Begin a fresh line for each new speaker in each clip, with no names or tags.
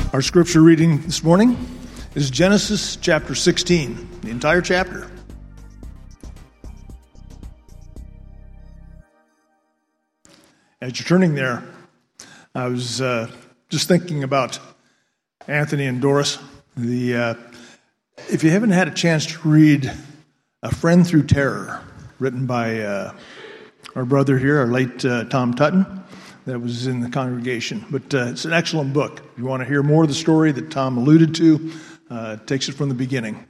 Our scripture reading this morning is Genesis chapter 16, the entire chapter. As you're turning there, I was just thinking about Anthony and Doris. If you haven't had a chance to read A Friend Through Terror, written by our brother here, our late Tom Tutton, that was in the congregation. But it's an excellent book. If you want to hear more of the story that Tom alluded to, it takes it from the beginning.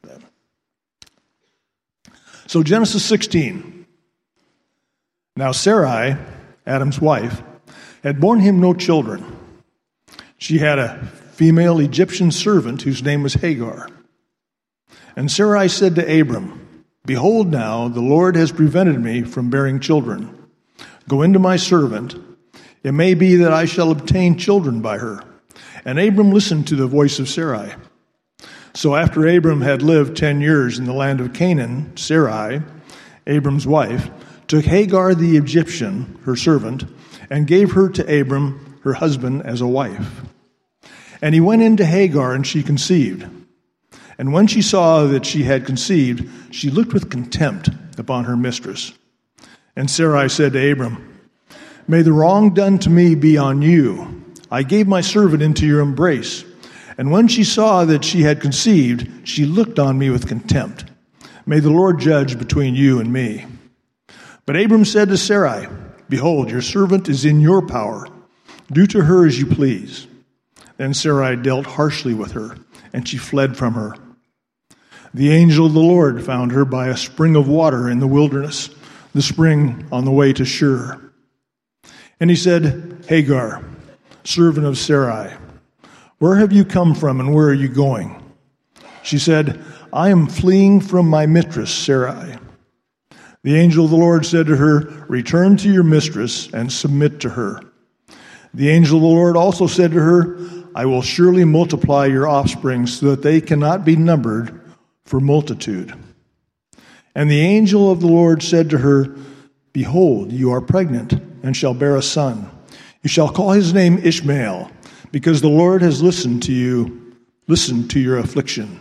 So Genesis 16. Now Sarai, Adam's wife, had borne him no children. She had a female Egyptian servant whose name was Hagar. And Sarai said to Abram, "Behold now, the Lord has prevented me from bearing children. Go into my servant. It may be that I shall obtain children by her." And Abram listened to the voice of Sarai. So after Abram had lived 10 years in the land of Canaan, Sarai, Abram's wife, took Hagar the Egyptian, her servant, and gave her to Abram, her husband, as a wife. And he went into Hagar, and she conceived. And when she saw that she had conceived, she looked with contempt upon her mistress. And Sarai said to Abram, "May the wrong done to me be on you. I gave my servant into your embrace. And when she saw that she had conceived, she looked on me with contempt. May the Lord judge between you and me." But Abram said to Sarai, "Behold, your servant is in your power. Do to her as you please." Then Sarai dealt harshly with her, and she fled from her. The angel of the Lord found her by a spring of water in the wilderness, the spring on the way to Shur. And he said, "Hagar, servant of Sarai, where have you come from and where are you going?" She said, "I am fleeing from my mistress, Sarai." The angel of the Lord said to her, "Return to your mistress and submit to her." The angel of the Lord also said to her, "I will surely multiply your offspring so that they cannot be numbered for multitude." And the angel of the Lord said to her, "Behold, you are pregnant and shall bear a son. You shall call his name Ishmael, because the Lord has listened to your affliction.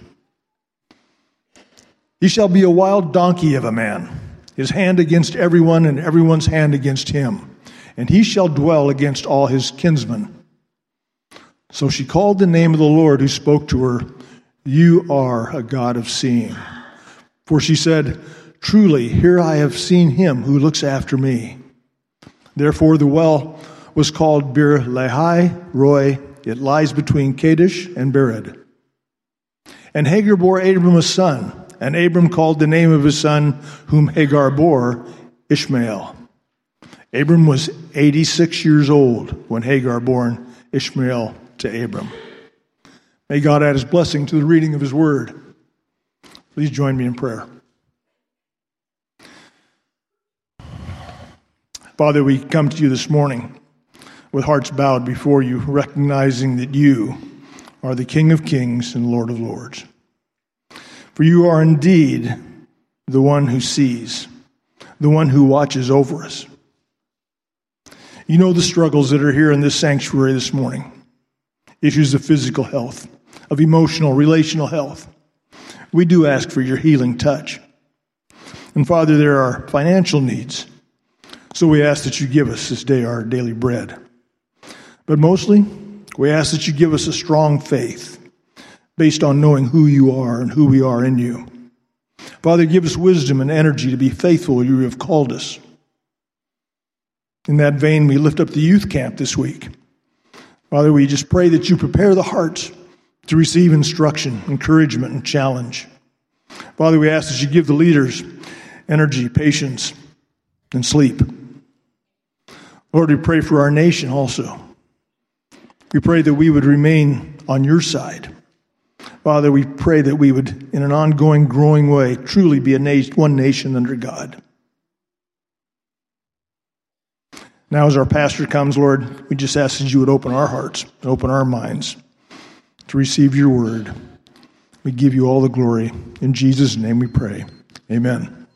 He shall be a wild donkey of a man, his hand against everyone and everyone's hand against him, and he shall dwell against all his kinsmen." So she called the name of the Lord who spoke to her, "You are a God of seeing." For she said, "Truly, here I have seen him who looks after me." Therefore the well was called Bir Lahai Roi. It lies between Kadesh and Bered. And Hagar bore Abram a son, and Abram called the name of his son, whom Hagar bore, Ishmael. Abram was 86 years old when Hagar bore Ishmael to Abram. May God add his blessing to the reading of his word. Please join me in prayer. Father, we come to you this morning with hearts bowed before you, recognizing that you are the King of kings and Lord of lords. For you are indeed the one who sees, the one who watches over us. You know the struggles that are here in this sanctuary this morning. Issues of physical health, of emotional, relational health. We do ask for your healing touch. And Father, there are financial needs. So we ask that you give us this day our daily bread. But mostly, we ask that you give us a strong faith based on knowing who you are and who we are in you. Father, give us wisdom and energy to be faithful where you have called us. In that vein, we lift up the youth camp this week. Father, we just pray that you prepare the hearts to receive instruction, encouragement, and challenge. Father, we ask that you give the leaders energy, patience, and sleep. Lord, we pray for our nation also. We pray that we would remain on your side. Father, we pray that we would, in an ongoing, growing way, truly be one nation under God. Now, as our pastor comes, Lord, we just ask that you would open our hearts, open our minds to receive your word. We give you all the glory. In Jesus' name we pray. Amen.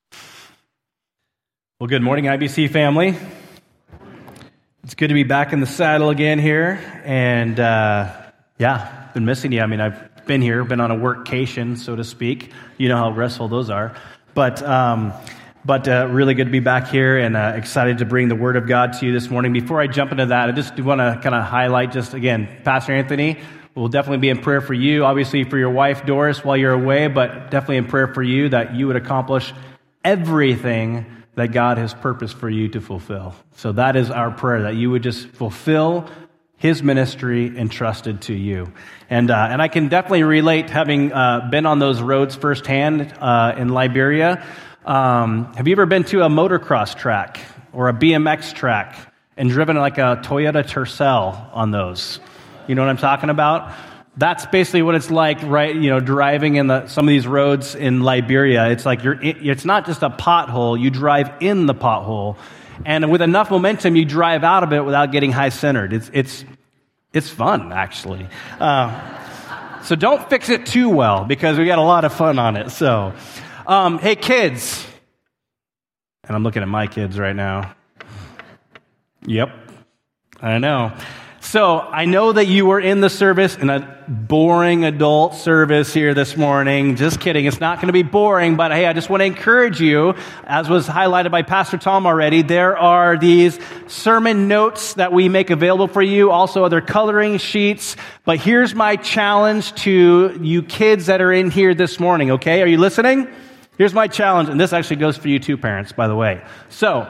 Well, good morning, IBC family. It's good to be back in the saddle again here, and Yeah, been missing you. I mean, I've been here, been on a workcation, so to speak. You know how restful those are. But really good to be back here and excited to bring the Word of God to you this morning. Before I jump into that, I just want to kind of highlight just, again, Pastor Anthony will definitely be in prayer for you, obviously for your wife, Doris, while you're away, but definitely in prayer for you that you would accomplish everything that God has purposed for you to fulfill. So that is our prayer, that you would just fulfill His ministry entrusted to you. And I can definitely relate, having been on those roads firsthand in Liberia. Have you ever been to a motocross track or a BMX track and driven like a Toyota Tercel on those? You know what I'm talking about? That's basically what it's like, right? You know, driving in some of these roads in Liberia. It's like it's not just a pothole. You drive in the pothole. And with enough momentum, you drive out of it without getting high-centered. It's fun, actually. So don't fix it too well, because we got a lot of fun on it. So, hey, kids. And I'm looking at my kids right now. Yep, I know. So I know that you were in the service, in a boring adult service here this morning. Just kidding. It's not going to be boring, but hey, I just want to encourage you, as was highlighted by Pastor Tom already, there are these sermon notes that we make available for you, also other coloring sheets. But here's my challenge to you kids that are in here this morning, okay? Are you listening? Here's my challenge, and this actually goes for you too, parents, by the way. So,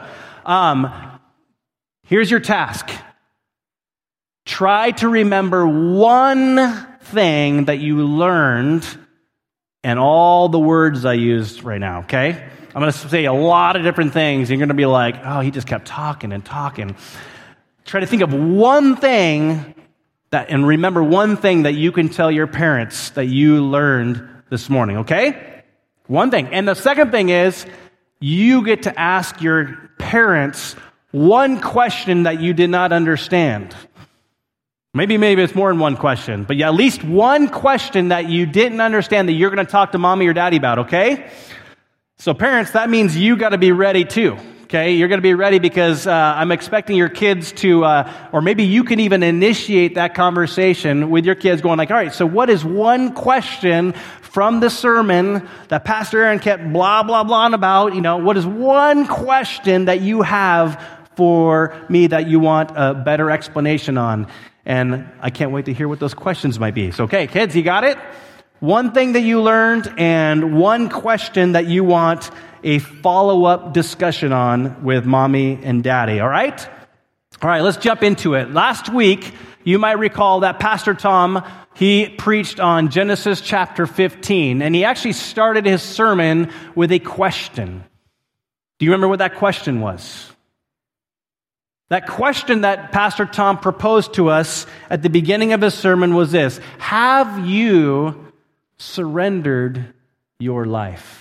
here's your task. Try to remember one thing that you learned and all the words I used right now, okay? I'm going to say a lot of different things. You're going to be like, oh, he just kept talking and talking. Try to think of one thing and remember one thing that you can tell your parents that you learned this morning, okay? One thing. And the second thing is, you get to ask your parents one question that you did not understand. Maybe it's more than one question, but yeah, at least one question that you didn't understand that you're going to talk to mommy or daddy about, okay? So parents, that means you got to be ready too, okay? You're going to be ready because I'm expecting your kids to, or maybe you can even initiate that conversation with your kids going like, all right, so what is one question from the sermon that Pastor Aaron kept blah, blah, blah about? You know, what is one question that you have for me that you want a better explanation on? And I can't wait to hear what those questions might be. So, okay, kids, you got it? One thing that you learned and one question that you want a follow-up discussion on with mommy and daddy, all right? All right, let's jump into it. Last week, you might recall that Pastor Tom, he preached on Genesis chapter 15, and he actually started his sermon with a question. Do you remember what that question was? That question that Pastor Tom proposed to us at the beginning of his sermon was this: have you surrendered your life?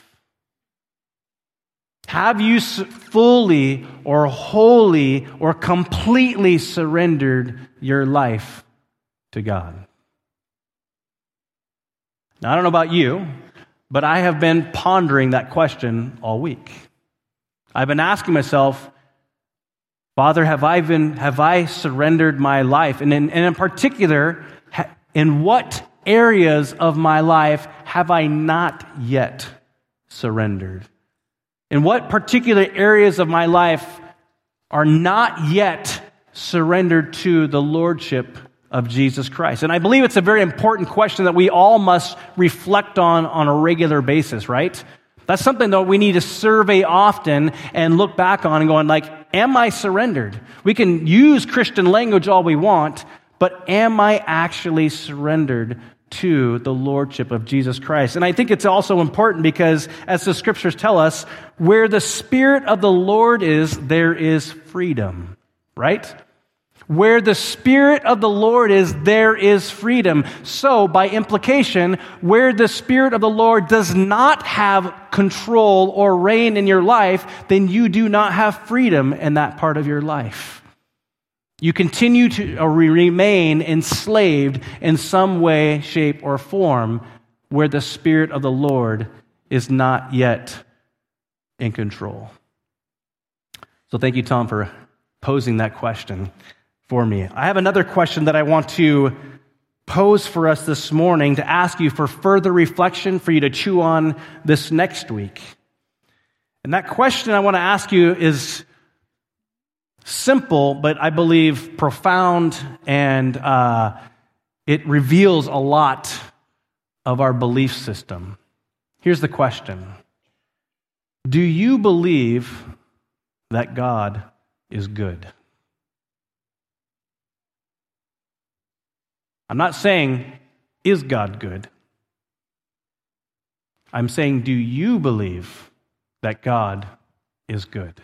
Have you fully or wholly or completely surrendered your life to God? Now, I don't know about you, but I have been pondering that question all week. I've been asking myself, Father, have I surrendered my life? And in particular, in what areas of my life have I not yet surrendered? In what particular areas of my life are not yet surrendered to the Lordship of Jesus Christ? And I believe it's a very important question that we all must reflect on a regular basis, right? That's something that we need to survey often and look back on and going like, am I surrendered? We can use Christian language all we want, but am I actually surrendered to the Lordship of Jesus Christ? And I think it's also important because, as the Scriptures tell us, where the Spirit of the Lord is, there is freedom, right? Where the Spirit of the Lord is, there is freedom. So, by implication, where the Spirit of the Lord does not have control or reign in your life, then you do not have freedom in that part of your life. You continue to remain enslaved in some way, shape, or form where the Spirit of the Lord is not yet in control. So thank you, Tom, for posing that question for me. I have another question that I want to pose for us this morning to ask you for further reflection, for you to chew on this next week. And that question I want to ask you is simple, but I believe profound, and it reveals a lot of our belief system. Here's the question. Do you believe that God is good? I'm not saying, is God good? I'm saying, do you believe that God is good?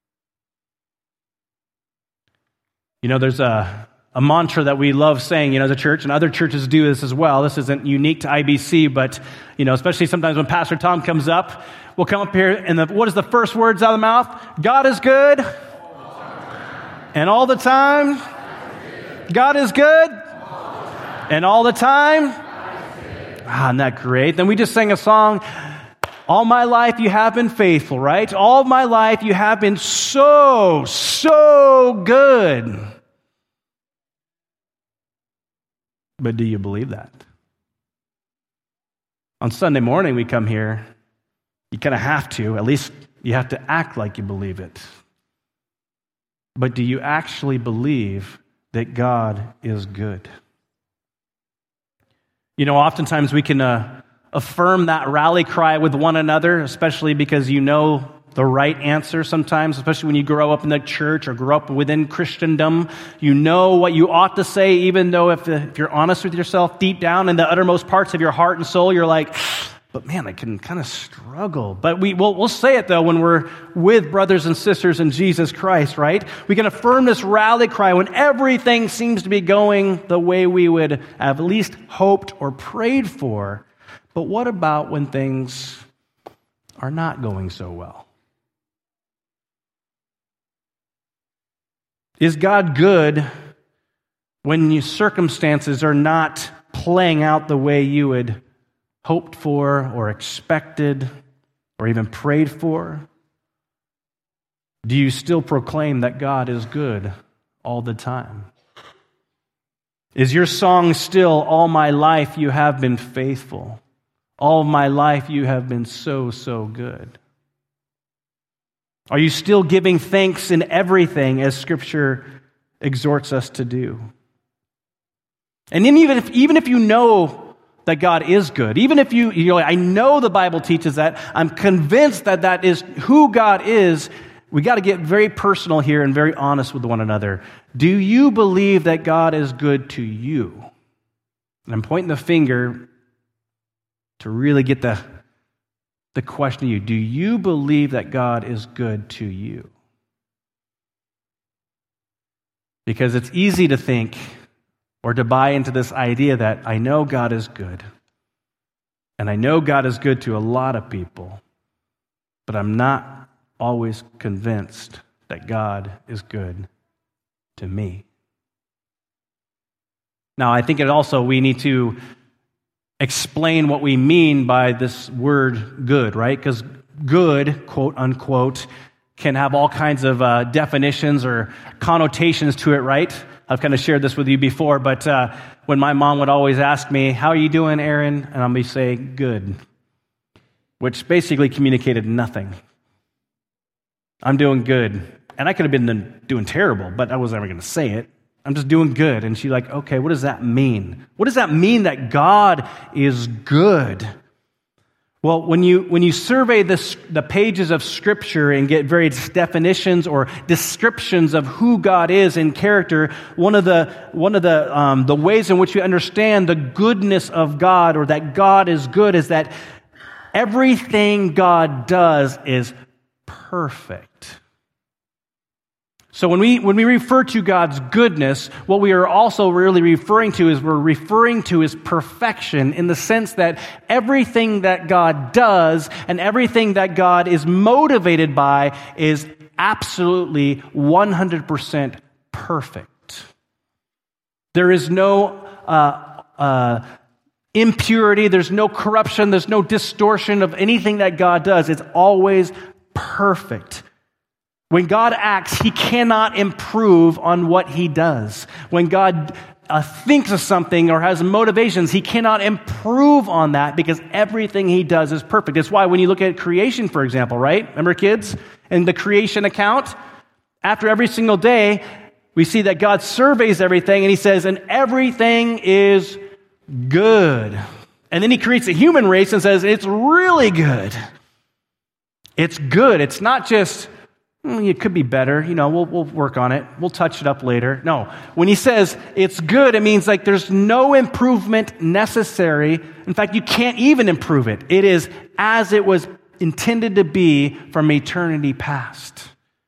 You know, there's a mantra that we love saying, as a church, and other churches do this as well. This isn't unique to IBC, but, especially sometimes when Pastor Tom comes up, we'll come up here, and what is the first words out of the mouth? God is good. And all the time. God is good. And all the time. Isn't that great? Then we just sang a song, all my life you have been faithful, right? All my life you have been so, so good. But do you believe that? On Sunday morning we come here, you kind of have to, at least you have to act like you believe it. But do you actually believe that God is good? Oftentimes we can affirm that rally cry with one another, especially because you know the right answer sometimes, especially when you grow up in the church or grow up within Christendom. You know what you ought to say, even though if you're honest with yourself, deep down in the uttermost parts of your heart and soul, you're like, but man, I can kind of struggle. But we'll say it, though, when we're with brothers and sisters in Jesus Christ, right? We can affirm this rally cry when everything seems to be going the way we would have at least hoped or prayed for. But what about when things are not going so well? Is God good when your circumstances are not playing out the way you had hoped for or expected or even prayed for? Do you still proclaim that God is good all the time? Is your song still, all my life you have been faithful? All my life you have been so, so good? Are you still giving thanks in everything as Scripture exhorts us to do? And then even if you know that God is good, even if I know the Bible teaches that, I'm convinced that that is who God is, we got to get very personal here and very honest with one another. Do you believe that God is good to you? And I'm pointing the finger to really get the question to you. Do you believe that God is good to you? Because it's easy to think or to buy into this idea that I know God is good. And I know God is good to a lot of people. But I'm not always convinced that God is good to me. Now, I think we need to explain what we mean by this word good, right? Because good, quote unquote, can have all kinds of definitions or connotations to it, right? I've kind of shared this with you before, but when my mom would always ask me, how are you doing, Aaron? And I'll be saying, good, which basically communicated nothing. I'm doing good. And I could have been doing terrible, but I wasn't ever going to say it. I'm just doing good. And she's like, okay, what does that mean? What does that mean that God is good? Well, when you survey the pages of Scripture and get various definitions or descriptions of who God is in character, one of the ways in which we understand the goodness of God, or that God is good, is that everything God does is perfect. So when we refer to God's goodness, what we are also really referring to is we're referring to His perfection, in the sense that everything that God does and everything that God is motivated by is absolutely 100% perfect. There is no impurity, there's no corruption, there's no distortion of anything that God does. It's always perfect. When God acts, He cannot improve on what He does. When God thinks of something or has motivations, he cannot improve on that because everything he does is perfect. That's why when you look at creation, for example, right? Remember, kids? In the creation account, after every single day, we see that God surveys everything and he says, and everything is good. And then he creates a human race and says, it's really good. It's good. It's not just, it could be better. We'll work on it. We'll touch it up later. No. When he says it's good, it means like there's no improvement necessary. In fact, you can't even improve it. It is as it was intended to be from eternity past.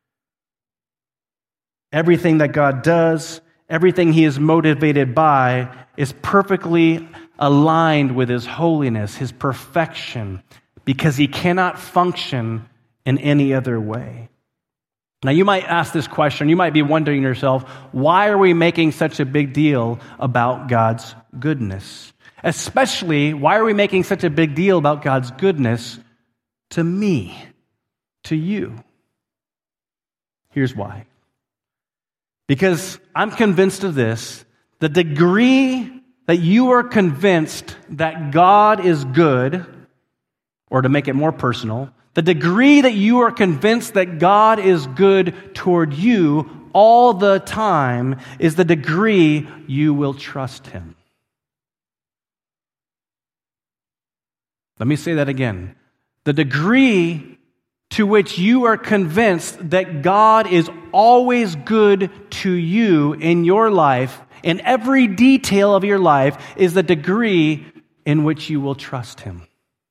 Everything that God does, everything he is motivated by, is perfectly aligned with his holiness, his perfection, because he cannot function in any other way. Now, you might ask this question. You might be wondering yourself, why are we making such a big deal about God's goodness? Especially, why are we making such a big deal about God's goodness to me, to you? Here's why. Because I'm convinced of this, the degree that you are convinced that God is good, or to make it more personal, the degree that you are convinced that God is good toward you all the time is the degree you will trust him. Let me say that again. The degree to which you are convinced that God is always good to you in your life, in every detail of your life, is the degree in which you will trust him.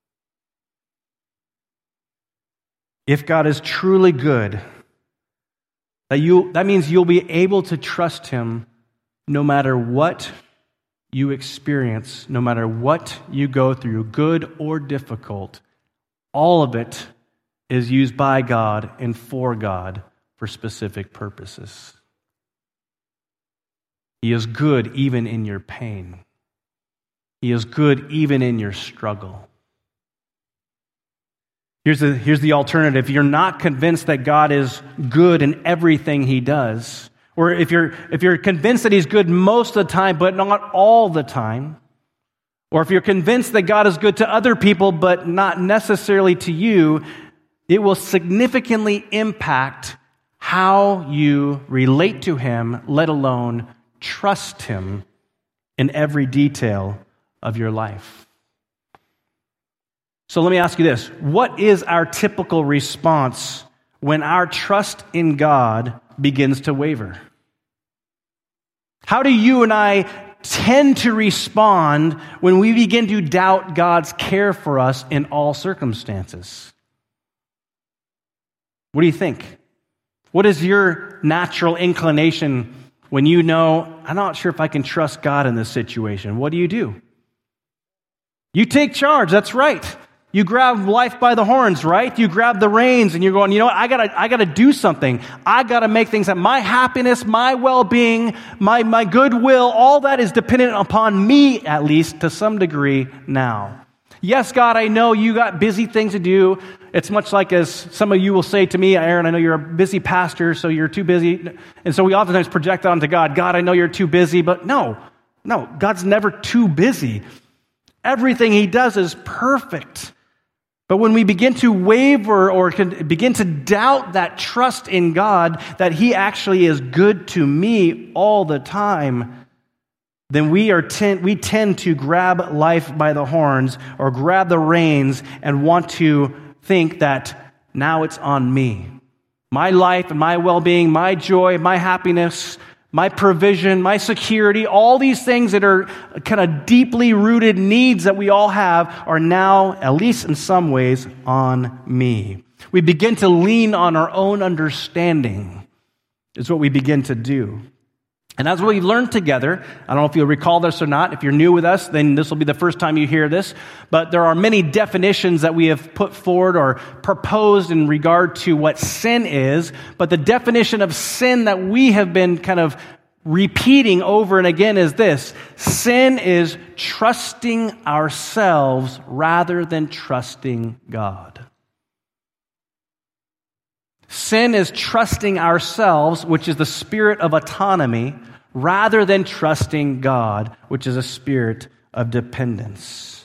If God is truly good, that means you'll be able to trust him no matter what you experience, no matter what you go through, good or difficult. All of it is used by God and for God for specific purposes. He is good even in your pain. He is good even in your struggle. Here's the alternative. If you're not convinced that God is good in everything he does, or if you're convinced that he's good most of the time but not all the time, or if you're convinced that God is good to other people but not necessarily to you, it will significantly impact how you relate to him, let alone trust him in every detail of your life. So let me ask you this. What is our typical response when our trust in God begins to waver? How do you and I tend to respond when we begin to doubt God's care for us in all circumstances? What do you think? What is your natural inclination when you know, I'm not sure if I can trust God in this situation? What do? You take charge, that's right. You grab life by the horns, right? You grab the reins and you're going, you know what, I gotta do something. I gotta make things happen. My happiness, my well-being, my goodwill, all that is dependent upon me, at least to some degree now. Yes, God, I know you got busy things to do. It's much like as some of you will say to me, Aaron, I know you're a busy pastor, so you're too busy. And so we oftentimes project that onto God. God, I know you're too busy, but no, God's never too busy. Everything he does is perfect. But when we begin to waver or begin to doubt that trust in God, that he actually is good to me all the time, then we tend to grab life by the horns or grab the reins and want to think that now it's on me. My life and my well-being, my joy, my happiness, my provision, my security, all these things that are kind of deeply rooted needs that we all have are now, at least in some ways, on me. We begin to lean on our own understanding is what we begin to do. And as we've learned together, I don't know if you'll recall this or not. If you're new with us, then this will be the first time you hear this. But there are many definitions that we have put forward or proposed in regard to what sin is. But the definition of sin that we have been kind of repeating over and again is this. Sin is trusting ourselves rather than trusting God. Sin is trusting ourselves, which is the spirit of autonomy, rather than trusting God, which is a spirit of dependence.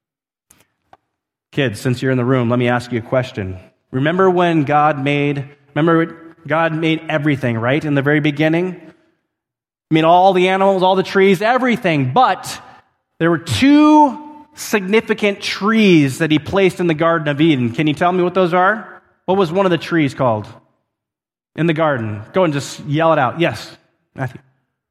Kids, since you're in the room, let me ask you a question. Remember when God made everything, right? In the very beginning? I mean, all the animals, all the trees, everything. But there were two significant trees that he placed in the Garden of Eden. Can you tell me what those are? What was one of the trees called in the garden? Go and just yell it out. Yes, Matthew.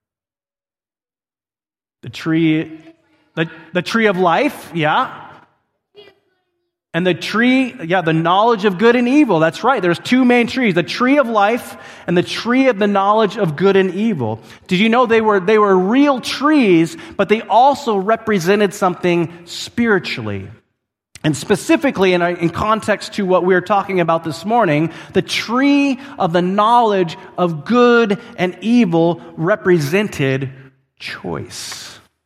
The tree of life, yeah. And the tree, the knowledge of good and evil. That's right. There's two main trees, the tree of life and the tree of the knowledge of good and evil. Did you know they were real trees, but they also represented something spiritually? And specifically, in context to what we're talking about this morning, the tree of the knowledge of good and evil represented choice.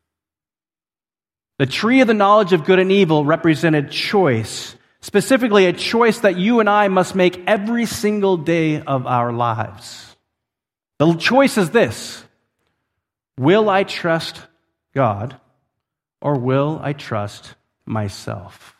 The tree of the knowledge of good and evil represented choice, specifically a choice that you and I must make every single day of our lives. The choice is this: will I trust God or will I trust myself?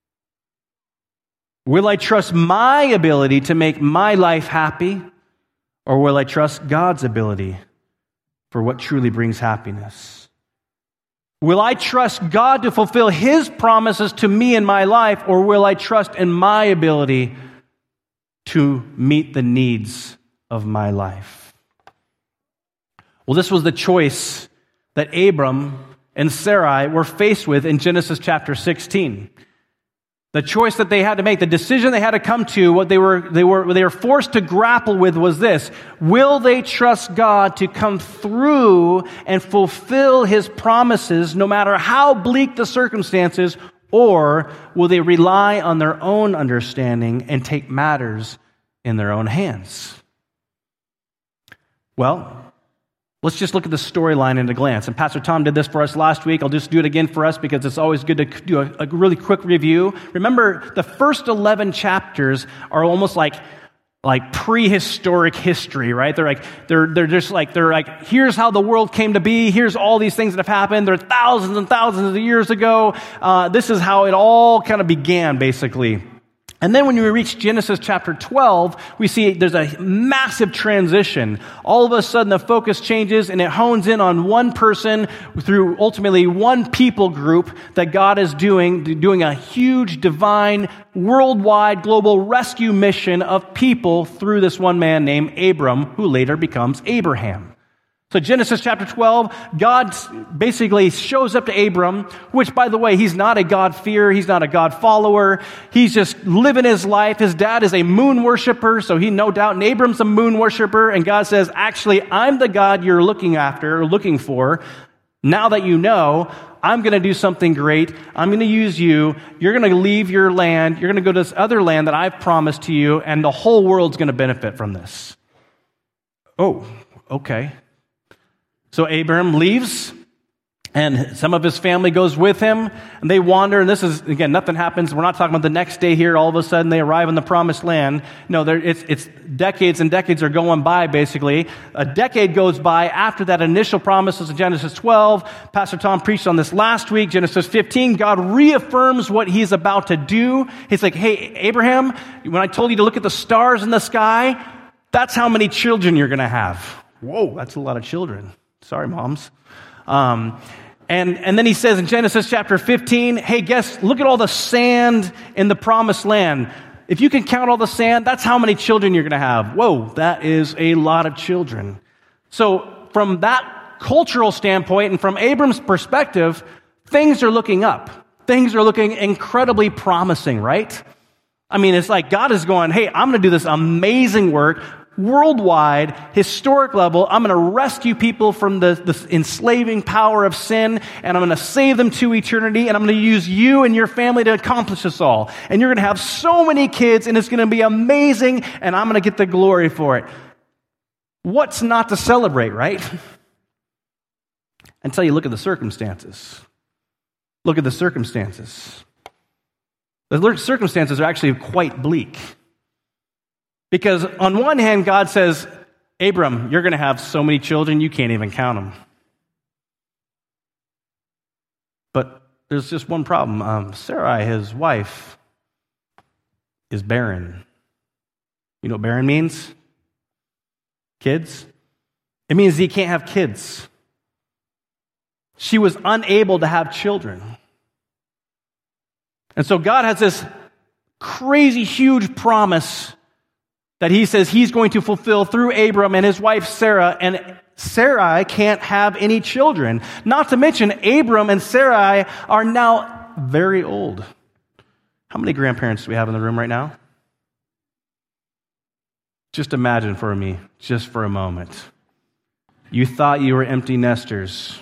Will I trust my ability to make my life happy or will I trust God's ability for what truly brings happiness? Will I trust God to fulfill His promises to me in my life, or will I trust in my ability to meet the needs of my life? Well, this was the choice that Abram and Sarai were faced with in Genesis chapter 16. The choice that they had to make, the decision they had to come to, what they were forced to grapple with was this: will they trust God to come through and fulfill His promises no matter how bleak the circumstances, or will they rely on their own understanding and take matters in their own hands? Well, let's just look at the storyline at a glance. And Pastor Tom did this for us last week. I'll just do it again for us because it's always good to do a really quick review. Remember, the first 11 chapters are almost like prehistoric history, right? They're just like, here's how the world came to be. Here's all these things that have happened. They're thousands and thousands of years ago. This is how it all kind of began, basically. And then when we reach Genesis chapter 12, we see there's a massive transition. All of a sudden, the focus changes and it hones in on one person through ultimately one people group that God is doing a huge divine, worldwide, global rescue mission of people through this one man named Abram, who later becomes Abraham. So Genesis chapter 12, God basically shows up to Abram, which, by the way, he's not a God-fearer, he's not a God follower, he's just living his life. His dad is a moon worshiper, so he no doubt, and Abram's a moon worshiper, and God says, actually, I'm the God you're looking for. Now that you know, I'm going to do something great. I'm going to use you. You're going to leave your land. You're going to go to this other land that I've promised to you, and the whole world's going to benefit from this. Oh, okay. So Abram leaves, and some of his family goes with him, and they wander, and this is, again, nothing happens. We're not talking about the next day here. All of a sudden, they arrive in the promised land. No, it's decades and decades are going by, basically. A decade goes by after that initial promises of Genesis 12. Pastor Tom preached on this last week. Genesis 15, God reaffirms what He's about to do. He's like, hey, Abraham, when I told you to look at the stars in the sky, that's how many children you're going to have. Whoa, that's a lot of children. Sorry, moms. And then he says in Genesis chapter 15, hey, look at all the sand in the promised land. If you can count all the sand, that's how many children you're going to have. Whoa, that is a lot of children. So from that cultural standpoint and from Abram's perspective, things are looking up. Things are looking incredibly promising, right? I mean, it's like God is going, hey, I'm going to do this amazing work. Worldwide, historic level, I'm going to rescue people from the enslaving power of sin, and I'm going to save them to eternity, and I'm going to use you and your family to accomplish this all. And you're going to have so many kids, and it's going to be amazing, and I'm going to get the glory for it. What's not to celebrate, right? Until you look at the circumstances. Look at the circumstances. The circumstances are actually quite bleak. Because on one hand, God says, Abram, you're going to have so many children, you can't even count them. But there's just one problem. Sarai, his wife, is barren. You know what barren means? Kids. It means he can't have kids. She was unable to have children. And so God has this crazy, huge promise that he says he's going to fulfill through Abram and his wife Sarah, and Sarai can't have any children. Not to mention, Abram and Sarai are now very old. How many grandparents do we have in the room right now? Just imagine for me, just for a moment. You thought you were empty nesters.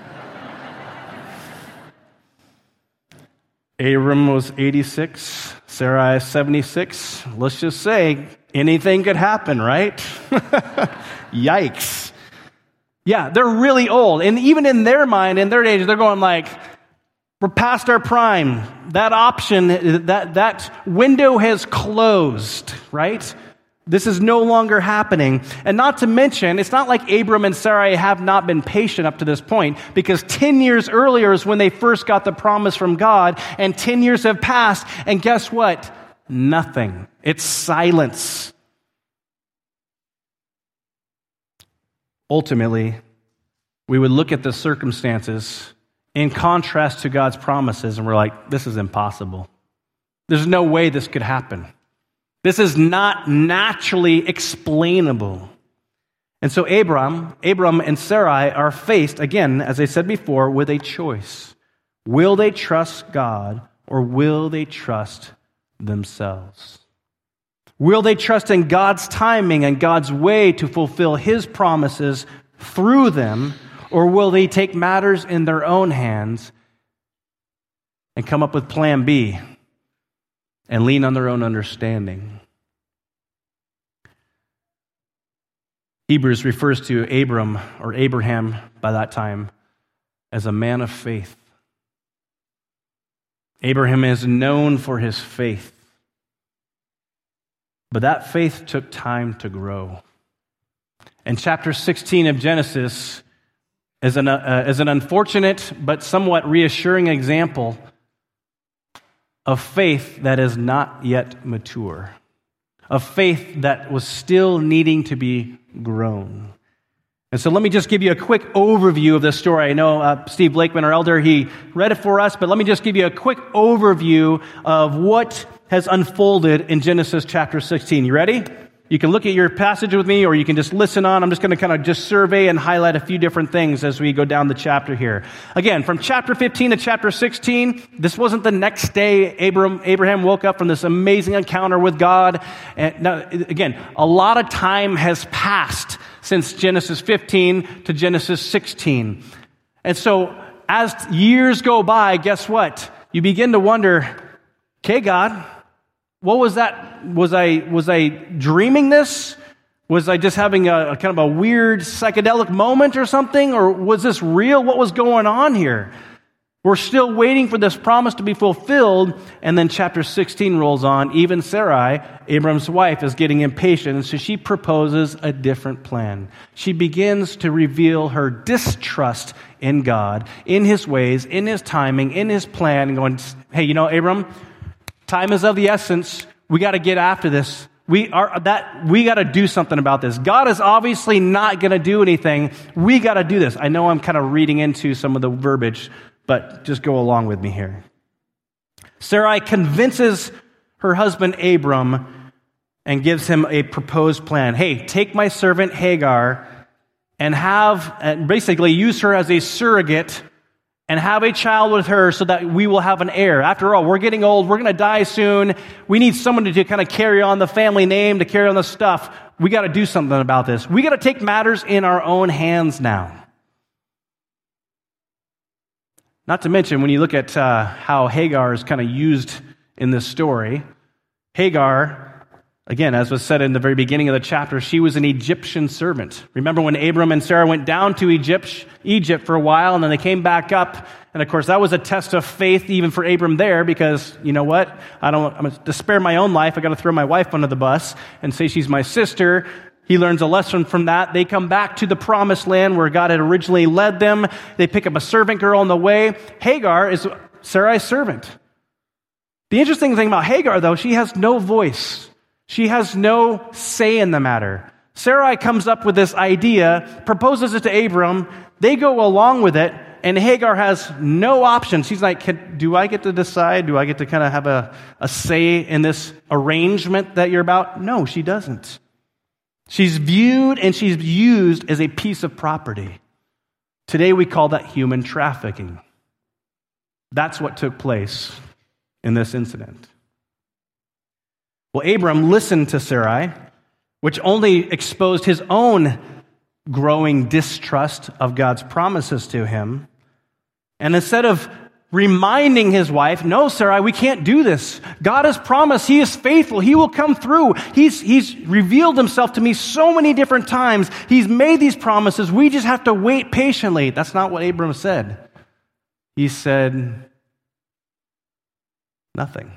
Abram was 86, Sarai 76. Let's just say anything could happen, right? Yikes. Yeah, they're really old. And even in their mind, in their age, they're going like, we're past our prime. That option, that window has closed, right? This is no longer happening. And not to mention, it's not like Abram and Sarai have not been patient up to this point, because 10 years earlier is when they first got the promise from God, and 10 years have passed, and guess what? Nothing. It's silence. Ultimately, we would look at the circumstances in contrast to God's promises, and we're like, this is impossible. There's no way this could happen. This is not naturally explainable. And so Abram and Sarai are faced, again, as I said before, with a choice. Will they trust God, or will they trust themselves? Will they trust in God's timing and God's way to fulfill his promises through them, or will they take matters in their own hands and come up with plan B and lean on their own understanding? Hebrews refers to Abram, or Abraham by that time, as a man of faith. Abraham is known for his faith. But that faith took time to grow. And chapter 16 of Genesis is an unfortunate but somewhat reassuring example of faith that is not yet mature, of faith that was still needing to be grown. And so let me just give you a quick overview of this story. I know Steve Blakeman, our elder, he read it for us, but let me just give you a quick overview of what has unfolded in Genesis chapter 16. You ready? You can look at your passage with me, or you can just listen on. I'm just going to kind of just survey and highlight a few different things as we go down the chapter here. Again, from chapter 15 to chapter 16, this wasn't the next day Abraham woke up from this amazing encounter with God. And now, again, a lot of time has passed since Genesis 15 to Genesis 16. And so as years go by, guess what? You begin to wonder, okay, God, what was that? Was I dreaming this? Was I just having a kind of a weird psychedelic moment or something? Or was this real? What was going on here? We're still waiting for this promise to be fulfilled. And then chapter 16 rolls on. Even Sarai, Abram's wife, is getting impatient. And so she proposes a different plan. She begins to reveal her distrust in God, in his ways, in his timing, in his plan, and going, hey, you know, Abram, time is of the essence. We got to get after this. We got to do something about this. God is obviously not going to do anything. We got to do this. I know I'm kind of reading into some of the verbiage, but just go along with me here. Sarai convinces her husband Abram and gives him a proposed plan. Hey, take my servant Hagar and basically use her as a surrogate and have a child with her so that we will have an heir. After all, we're getting old. We're going to die soon. We need someone to kind of carry on the family name, to carry on the stuff. We got to do something about this. We got to take matters in our own hands now. Not to mention, when you look at how Hagar is kind of used in this story, Hagar, again, as was said in the very beginning of the chapter, she was an Egyptian servant. Remember when Abram and Sarah went down to Egypt for a while, and then they came back up. And of course, that was a test of faith even for Abram there, because you know what? I'm going to spare my own life. I got to throw my wife under the bus and say she's my sister. He learns a lesson from that. They come back to the promised land where God had originally led them. They pick up a servant girl on the way. Hagar is Sarai's servant. The interesting thing about Hagar, though, she has no voice. She has no say in the matter. Sarai comes up with this idea, proposes it to Abram. They go along with it, and Hagar has no option. She's like, do I get to decide? Do I get to kind of have a say in this arrangement that you're about? No, she doesn't. She's viewed and she's used as a piece of property. Today we call that human trafficking. That's what took place in this incident. Well, Abram listened to Sarai, which only exposed his own growing distrust of God's promises to him. And instead of reminding his wife, no, Sarai, we can't do this. God has promised. He is faithful. He will come through. He's revealed himself to me so many different times. He's made these promises. We just have to wait patiently. That's not what Abram said. He said nothing.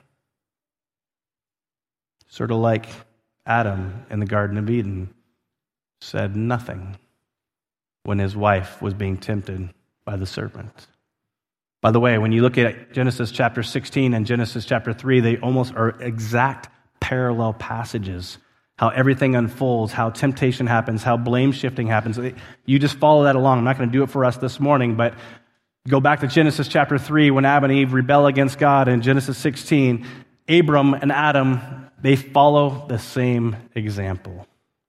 Sort of like Adam in the Garden of Eden said nothing when his wife was being tempted by the serpent. By the way, when you look at Genesis chapter 16 and Genesis chapter 3, they almost are exact parallel passages. How everything unfolds, how temptation happens, how blame shifting happens. You just follow that along. I'm not going to do it for us this morning, but go back to Genesis chapter 3 when Adam and Eve rebel against God, and Genesis 16, Abram and Adam, they follow the same example.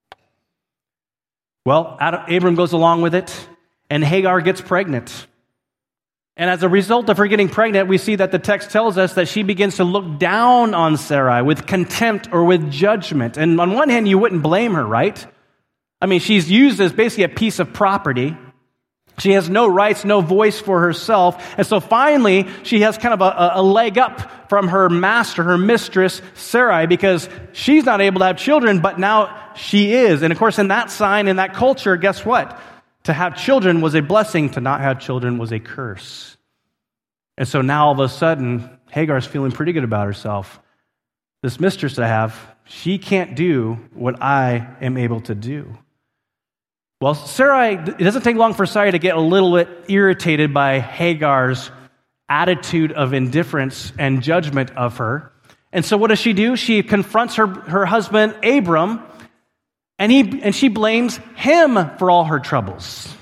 Well, Abram goes along with it, and Hagar gets pregnant. And as a result of her getting pregnant, we see that the text tells us that she begins to look down on Sarai with contempt or with judgment. And on one hand, you wouldn't blame her, right? I mean, she's used as basically a piece of property. She has no rights, no voice for herself. And so finally, she has kind of a leg up from her master, her mistress, Sarai, because she's not able to have children, but now she is. And of course, in that sign, in that culture, guess what? To have children was a blessing. To not have children was a curse. And so now all of a sudden, Hagar's feeling pretty good about herself. This mistress I have, she can't do what I am able to do. Well, Sarai, it doesn't take long for Sarai to get a little bit irritated by Hagar's attitude of indifference and judgment of her. And so what does she do? She confronts her husband, Abram, and she blames him for all her troubles.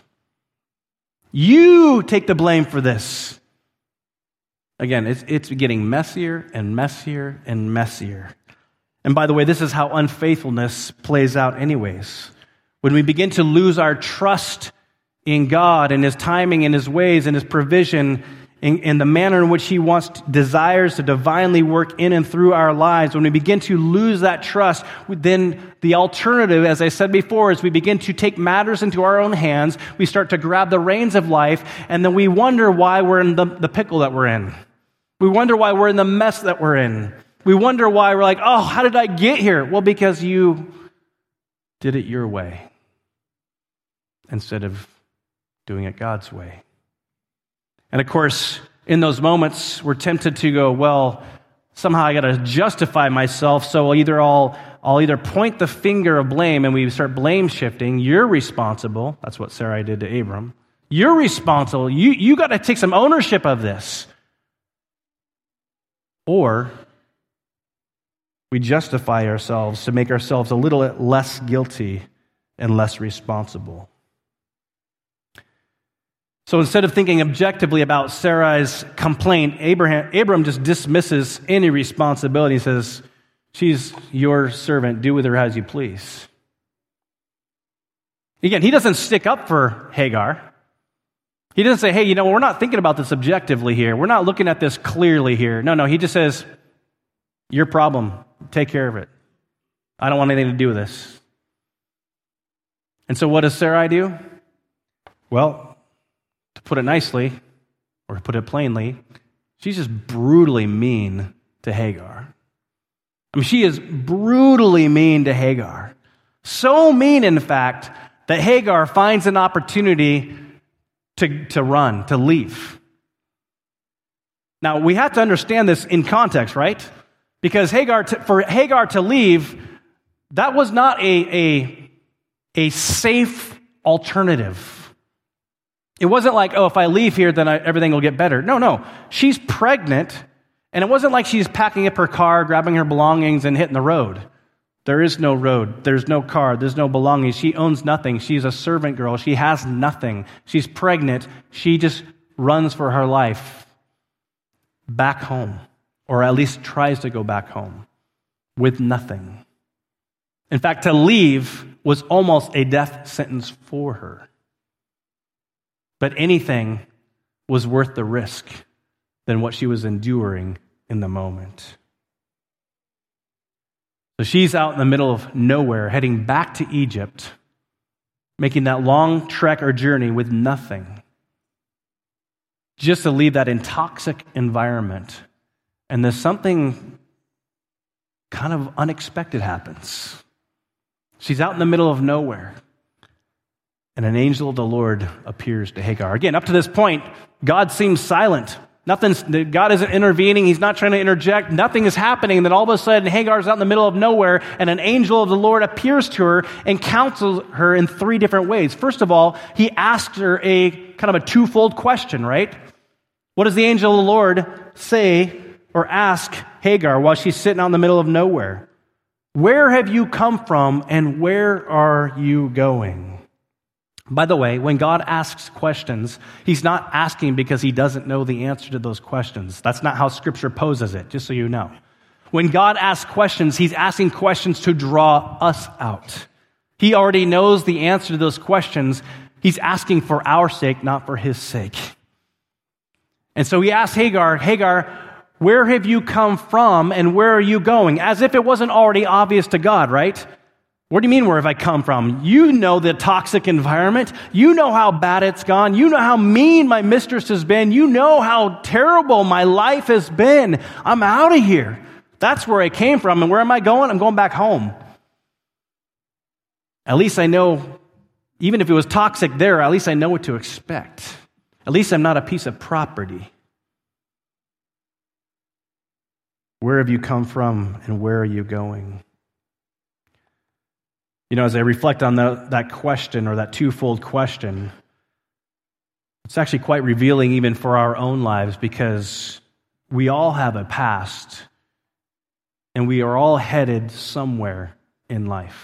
You take the blame for this. Again, it's getting messier and messier and messier. And by the way, this is how unfaithfulness plays out anyways. When we begin to lose our trust in God and His timing and His ways and His provision in the manner in which He desires to divinely work in and through our lives, when we begin to lose that trust, then the alternative, as I said before, is we begin to take matters into our own hands. We start to grab the reins of life, and then we wonder why we're in the pickle that we're in. We wonder why we're in the mess that we're in. We wonder why we're like, oh, how did I get here? Well, because you did it your way instead of doing it God's way. And of course, in those moments, we're tempted to go, well, somehow I got to justify myself, so I'll either point the finger of blame and we start blame shifting. You're responsible. That's what Sarai did to Abram. You're responsible. You got to take some ownership of this. Or we justify ourselves to make ourselves a little less guilty and less responsible. So instead of thinking objectively about Sarai's complaint, Abram just dismisses any responsibility. He says, she's your servant, do with her as you please. Again, he doesn't stick up for Hagar. He doesn't say, hey, we're not thinking about this objectively here. We're not looking at this clearly here. No, he just says, your problem, take care of it. I don't want anything to do with this. And so what does Sarai do? Well, to put it nicely, or to put it plainly, she's just brutally mean to Hagar. I mean, she is brutally mean to Hagar. So mean, in fact, that Hagar finds an opportunity to run, to leave. Now, we have to understand this in context, right? Because for Hagar to leave, that was not a a safe alternative. It wasn't like, oh, if I leave here, then everything will get better. No. She's pregnant, and it wasn't like she's packing up her car, grabbing her belongings, and hitting the road. There is no road. There's no car. There's no belongings. She owns nothing. She's a servant girl. She has nothing. She's pregnant. She just runs for her life back home, or at least tries to go back home with nothing. In fact, to leave was almost a death sentence for her. But anything was worth the risk than what she was enduring in the moment. So she's out in the middle of nowhere, heading back to Egypt, making that long trek or journey with nothing, just to leave that intoxic environment. And there's something kind of unexpected happens. She's out in the middle of nowhere, and an angel of the Lord appears to Hagar. Again, up to this point, God seems silent. God isn't intervening. He's not trying to interject. Nothing is happening. And then all of a sudden, Hagar's out in the middle of nowhere, and an angel of the Lord appears to her and counsels her in three different ways. First of all, he asks her a kind of a twofold question, right? What does the angel of the Lord say or ask Hagar while she's sitting out in the middle of nowhere? Where have you come from, and where are you going? By the way, when God asks questions, he's not asking because he doesn't know the answer to those questions. That's not how Scripture poses it, just so you know. When God asks questions, he's asking questions to draw us out. He already knows the answer to those questions. He's asking for our sake, not for his sake. And so he asks Hagar, where have you come from and where are you going? As if it wasn't already obvious to God, right? What do you mean, where have I come from? You know the toxic environment. You know how bad it's gone. You know how mean my mistress has been. You know how terrible my life has been. I'm out of here. That's where I came from. And where am I going? I'm going back home. At least I know, even if it was toxic there, at least I know what to expect. At least I'm not a piece of property. Where have you come from and where are you going? You know, as I reflect on that question, or that twofold question, it's actually quite revealing even for our own lives, because we all have a past and we are all headed somewhere in life.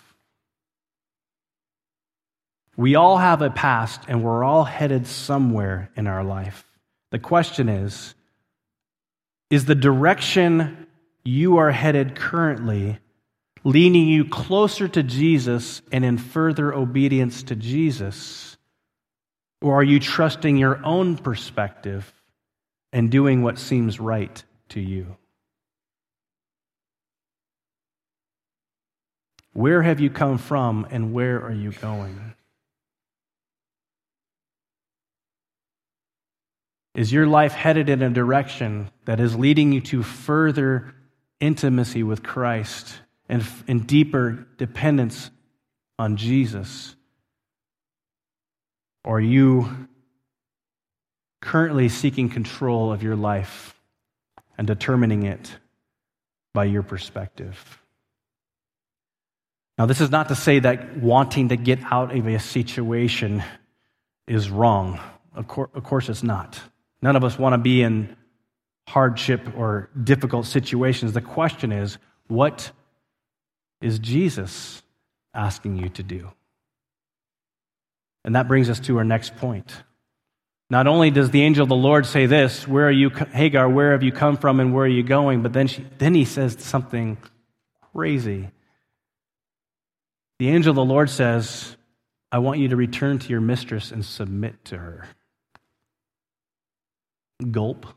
We all have a past and we're all headed somewhere in our life. The question is the direction you are headed currently leading you closer to Jesus and in further obedience to Jesus? Or are you trusting your own perspective and doing what seems right to you? Where have you come from and where are you going? Is your life headed in a direction that is leading you to further intimacy with Christ and deeper dependence on Jesus? Or are you currently seeking control of your life and determining it by your perspective? Now, this is not to say that wanting to get out of a situation is wrong. Of course it's not. None of us want to be in hardship or difficult situations. The question is, what is Jesus asking you to do? And that brings us to our next point. Not only does the angel of the Lord say this, where are you, Hagar, where have you come from and where are you going? But then he says something crazy. The angel of the Lord says, I want you to return to your mistress and submit to her. Gulp.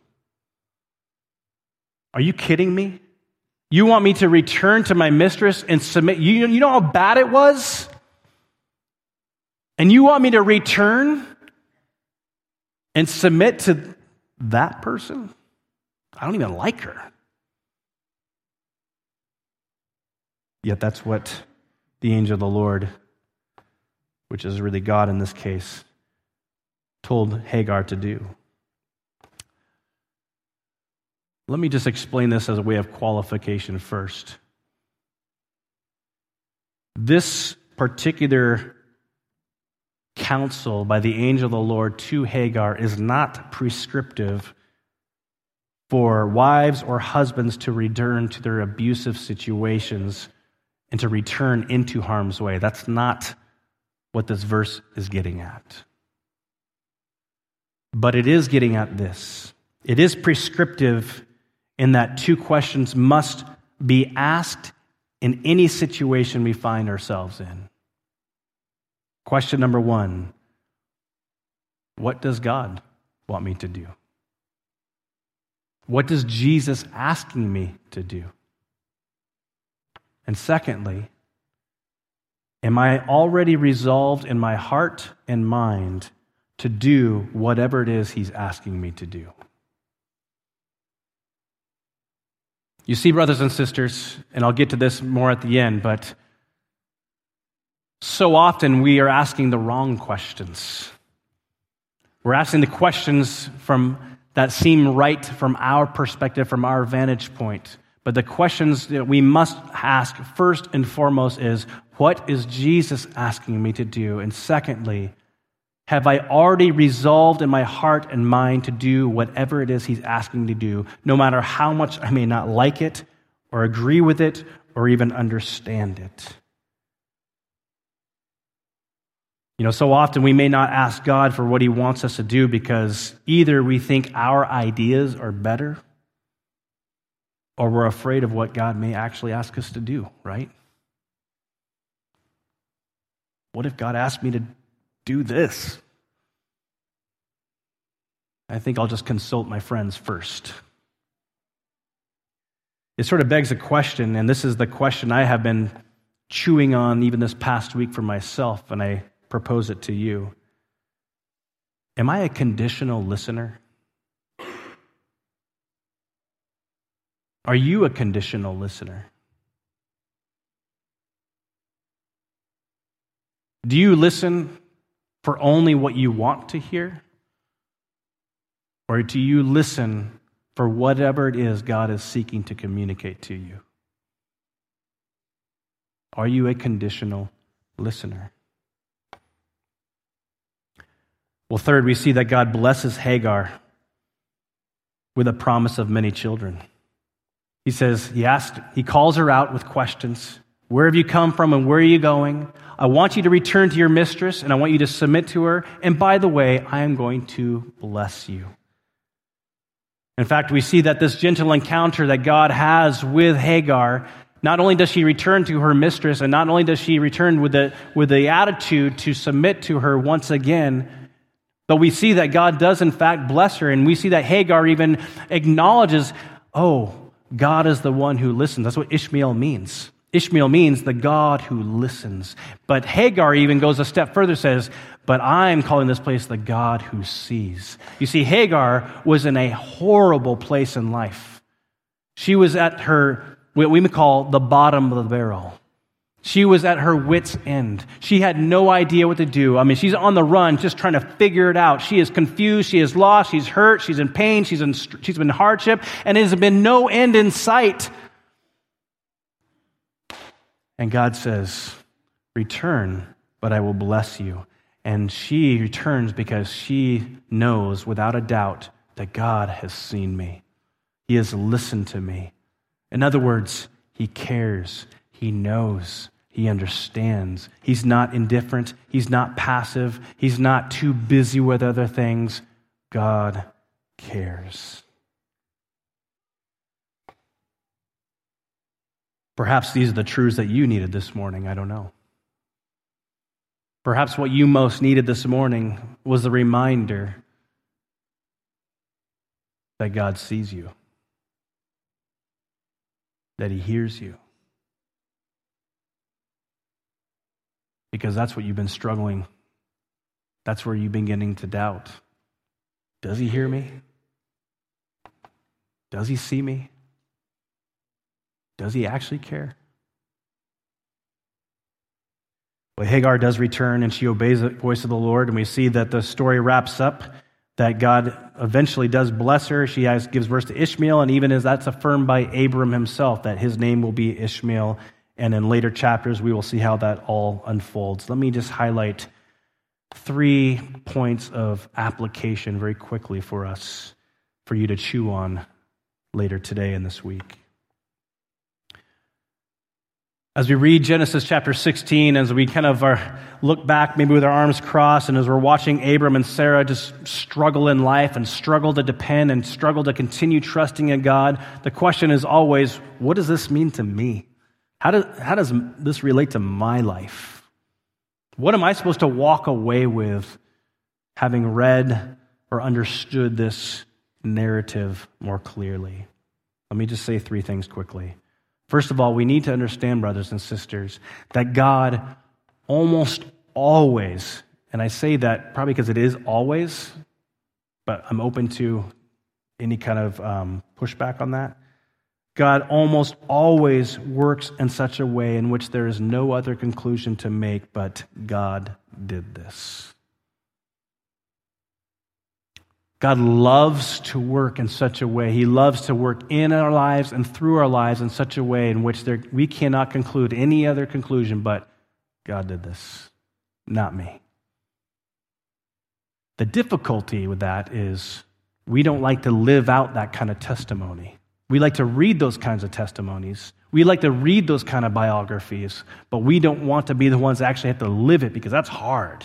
Are you kidding me? You want me to return to my mistress and submit? You know how bad it was? And you want me to return and submit to that person? I don't even like her. Yet that's what the angel of the Lord, which is really God in this case, told Hagar to do. Let me just explain this as a way of qualification first. This particular counsel by the angel of the Lord to Hagar is not prescriptive for wives or husbands to return to their abusive situations and to return into harm's way. That's not what this verse is getting at. But it is getting at this. It is prescriptive in that two questions must be asked in any situation we find ourselves in. Question number one, what does God want me to do? What does Jesus asking me to do? And secondly, am I already resolved in my heart and mind to do whatever it is he's asking me to do? You see, brothers and sisters, and I'll get to this more at the end, but so often we are asking the wrong questions. We're asking the questions that seem right from our perspective, from our vantage point. But the questions that we must ask first and foremost is, what is Jesus asking me to do? And secondly, have I already resolved in my heart and mind to do whatever it is he's asking me to do, no matter how much I may not like it or agree with it or even understand it? You know, so often we may not ask God for what he wants us to do because either we think our ideas are better or we're afraid of what God may actually ask us to do, right? What if God asked me to do this? I think I'll just consult my friends first. It sort of begs a question, and this is the question I have been chewing on even this past week for myself, and I propose it to you. Am I a conditional listener? Are you a conditional listener? Do you listen for only what you want to hear? Or do you listen for whatever it is God is seeking to communicate to you? Are you a conditional listener? Well, third, we see that God blesses Hagar with a promise of many children. He says, he calls her out with questions. Where have you come from and where are you going? I want you to return to your mistress and I want you to submit to her. And by the way, I am going to bless you. In fact, we see that this gentle encounter that God has with Hagar, not only does she return to her mistress and not only does she return with the attitude to submit to her once again, but we see that God does in fact bless her, and we see that Hagar even acknowledges, oh, God is the one who listens. That's what Ishmael means. Ishmael means the God who listens. But Hagar even goes a step further, says, but I'm calling this place the God who sees. You see, Hagar was in a horrible place in life. She was at what we would call the bottom of the barrel. She was at her wit's end. She had no idea what to do. I mean, she's on the run just trying to figure it out. She is confused. She is lost. She's hurt. She's in pain. She's been in hardship. And it has been no end in sight. And God says, return, but I will bless you. And she returns because she knows without a doubt that God has seen me. He has listened to me. In other words, he cares. He knows. He understands. He's not indifferent. He's not passive. He's not too busy with other things. God cares. Perhaps these are the truths that you needed this morning. I don't know. Perhaps what you most needed this morning was the reminder that God sees you, that he hears you. Because that's what you've been struggling. That's where you've been beginning to doubt. Does he hear me? Does he see me? Does he actually care? Well, Hagar does return and she obeys the voice of the Lord, and we see that the story wraps up, that God eventually does bless her. She gives birth to Ishmael, and even as that's affirmed by Abram himself, that his name will be Ishmael. And in later chapters, we will see how that all unfolds. Let me just highlight 3 points of application very quickly for us, for you to chew on later today and this week. As we read Genesis chapter 16, as we kind of look back maybe with our arms crossed, and as we're watching Abram and Sarah just struggle in life and struggle to depend and struggle to continue trusting in God, the question is always, what does this mean to me? How does this relate to my life? What am I supposed to walk away with having read or understood this narrative more clearly? Let me just say 3 things quickly. First of all, we need to understand, brothers and sisters, that God almost always, and I say that probably because it is always, but I'm open to any kind of pushback on that. God almost always works in such a way in which there is no other conclusion to make but God did this. God loves to work in such a way. He loves to work in our lives and through our lives in such a way in which we cannot conclude any other conclusion but God did this, not me. The difficulty with that is we don't like to live out that kind of testimony. We like to read those kinds of testimonies. We like to read those kind of biographies, but we don't want to be the ones that actually have to live it because that's hard.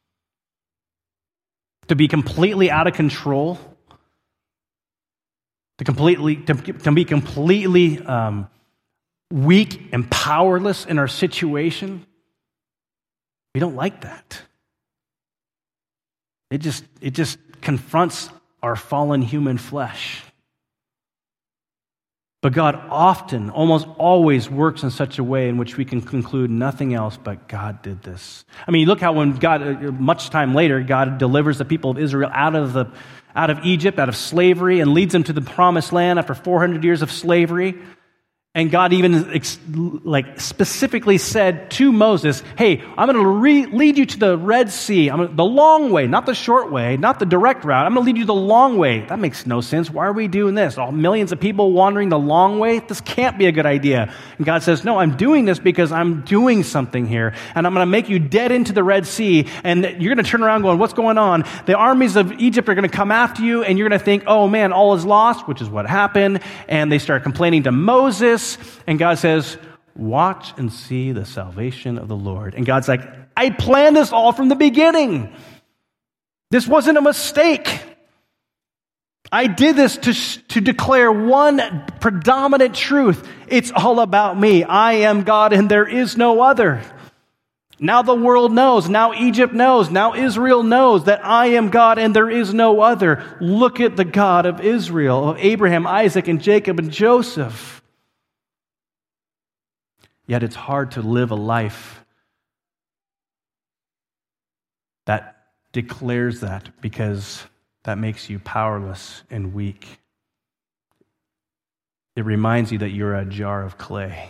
To be completely out of control, to be completely weak and powerless in our situation, we don't like that. It just confronts our fallen human flesh. But God often, almost always works in such a way in which we can conclude nothing else but God did this. I mean, look how when God, much time later, God delivers the people of Israel out of Egypt, out of slavery, and leads them to the promised land after 400 years of slavery. And God even specifically said to Moses, hey, I'm going to lead you to the Red Sea. The long way, not the short way, not the direct route. I'm going to lead you the long way. That makes no sense. Why are we doing this? All millions of people wandering the long way? This can't be a good idea. And God says, no, I'm doing this because I'm doing something here. And I'm going to make you dead into the Red Sea. And you're going to turn around going, what's going on? The armies of Egypt are going to come after you. And you're going to think, oh man, all is lost, which is what happened. And they start complaining to Moses. And God says, watch and see the salvation of the Lord. And God's like, I planned this all from the beginning. This wasn't a mistake. I did this to declare one predominant truth. It's all about me. I am God and there is no other. Now the world knows. Now Egypt knows. Now Israel knows that I am God and there is no other. Look at the God of Israel, of Abraham, Isaac, and Jacob, and Joseph. Yet it's hard to live a life that declares that because that makes you powerless and weak. It reminds you that you're a jar of clay.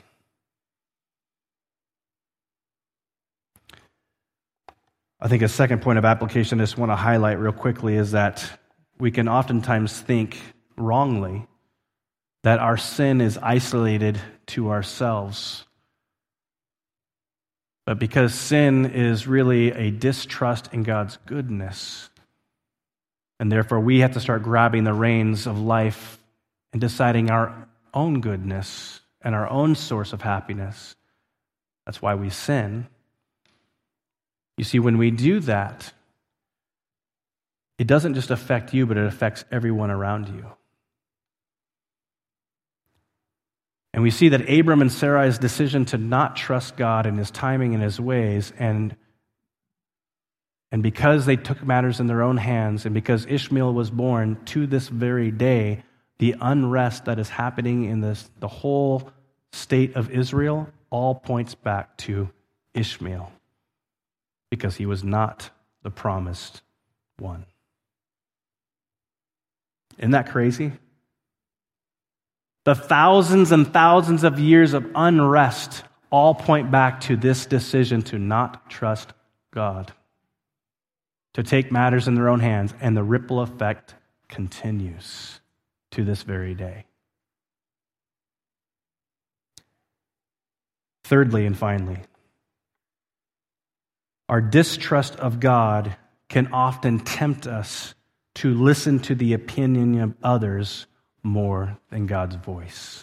I think a second point of application I just want to highlight real quickly is that we can oftentimes think wrongly that our sin is isolated to ourselves. But because sin is really a distrust in God's goodness, and therefore we have to start grabbing the reins of life and deciding our own goodness and our own source of happiness. That's why we sin. You see, when we do that, it doesn't just affect you, but it affects everyone around you. And we see that Abram and Sarai's decision to not trust God in his timing and his ways, and because they took matters in their own hands, and because Ishmael was born to this very day, the unrest that is happening in the whole state of Israel all points back to Ishmael, because he was not the promised one. Isn't that crazy? The thousands and thousands of years of unrest all point back to this decision to not trust God, to take matters in their own hands, and the ripple effect continues to this very day. Thirdly and finally, Our distrust of God can often tempt us to listen to the opinion of others more than God's voice.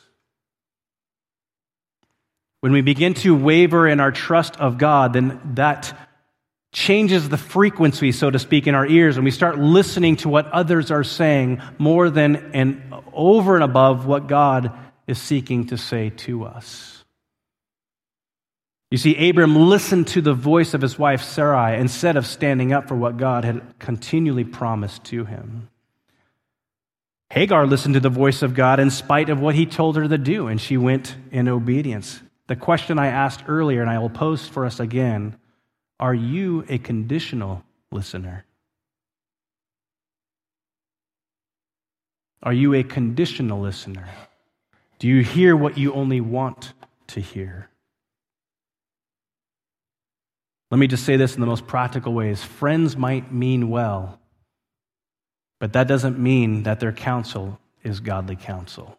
When we begin to waver in our trust of God, then that changes the frequency, so to speak, in our ears, and we start listening to what others are saying more than and over and above what God is seeking to say to us. You see, Abram listened to the voice of his wife Sarai instead of standing up for what God had continually promised to him. Hagar listened to the voice of God in spite of what he told her to do, and she went in obedience. The question I asked earlier, and I will pose for us again, are you a conditional listener? Are you a conditional listener? Do you hear what you only want to hear? Let me just say this in the most practical ways. Friends might mean well, but that doesn't mean that their counsel is godly counsel.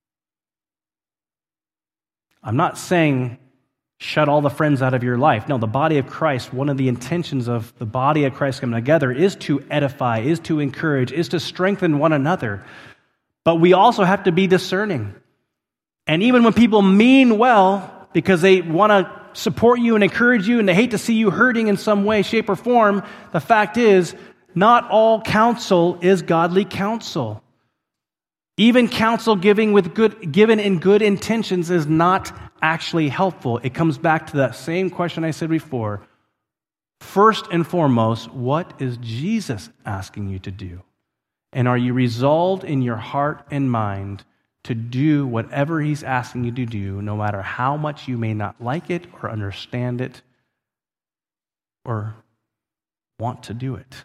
I'm not saying shut all the friends out of your life. No, the body of Christ, one of the intentions of the body of Christ coming together is to edify, is to encourage, is to strengthen one another. But we also have to be discerning. And even when people mean well, because they want to support you and encourage you and they hate to see you hurting in some way, shape, or form, the fact is, not all counsel is godly counsel. Even counsel given in good intentions is not actually helpful. It comes back to that same question I said before. First and foremost, what is Jesus asking you to do? And are you resolved in your heart and mind to do whatever he's asking you to do, no matter how much you may not like it or understand it or want to do it?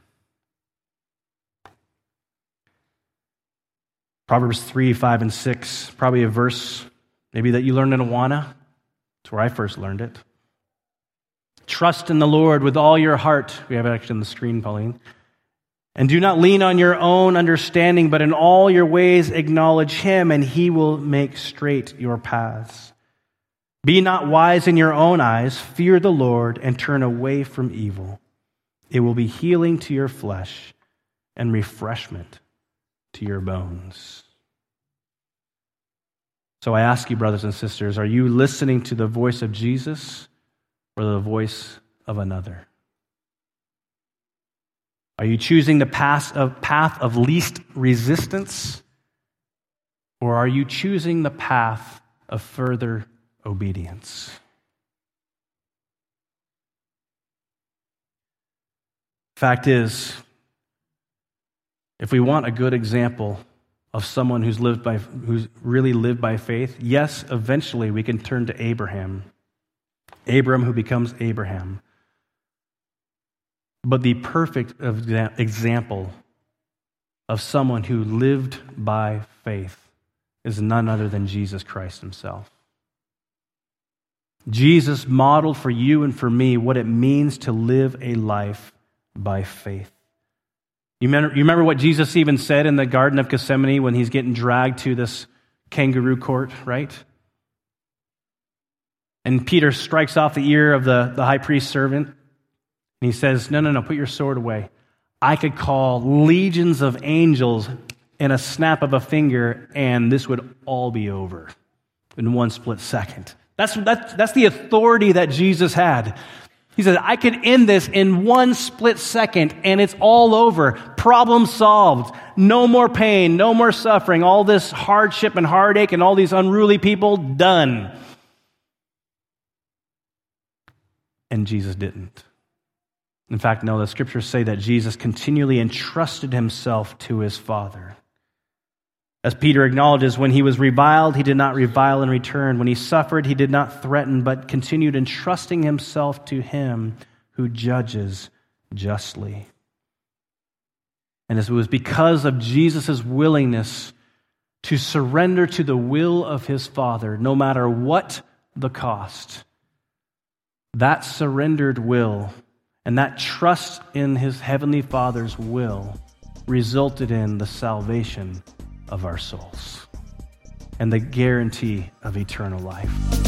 Proverbs 3, 5, and 6, probably a verse maybe that you learned in Awana. That's where I first learned it. Trust in the Lord with all your heart. We have it actually on the screen, Pauline. And do not lean on your own understanding, but in all your ways acknowledge him, and he will make straight your paths. Be not wise in your own eyes. Fear the Lord and turn away from evil. It will be healing to your flesh and refreshment to your bones. So I ask you, brothers and sisters, are you listening to the voice of Jesus or the voice of another? Are you choosing the path of least resistance, or are you choosing the path of further obedience? Fact is, if we want a good example of someone who's really lived by faith, yes, eventually we can turn to Abraham. Abram who becomes Abraham. But the perfect example of someone who lived by faith is none other than Jesus Christ himself. Jesus modeled for you and for me what it means to live a life by faith. You remember what Jesus even said in the Garden of Gethsemane when he's getting dragged to this kangaroo court, right? And Peter strikes off the ear of the high priest's servant. And he says, no, put your sword away. I could call legions of angels in a snap of a finger, and this would all be over in one split second. That's the authority that Jesus had. He said, I could end this in one split second, and it's all over. Problem solved. No more pain, no more suffering, all this hardship and heartache and all these unruly people, done. And Jesus didn't. In fact, no, the scriptures say that Jesus continually entrusted himself to his Father. As Peter acknowledges, when he was reviled, he did not revile in return. When he suffered, he did not threaten, but continued entrusting himself to him who judges justly. And it was because of Jesus' willingness to surrender to the will of his Father, no matter what the cost. That surrendered will and that trust in his heavenly Father's will resulted in the salvation of our souls and the guarantee of eternal life.